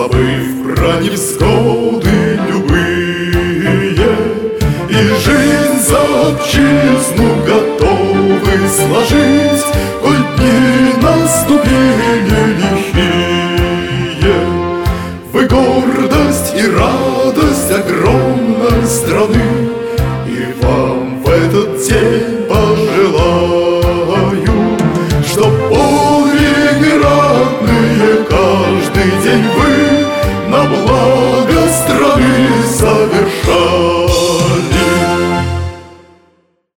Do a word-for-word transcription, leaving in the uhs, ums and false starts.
забыв про невзгоды любые, и жизнь за отчизну готовы сложить, коль дни наступили.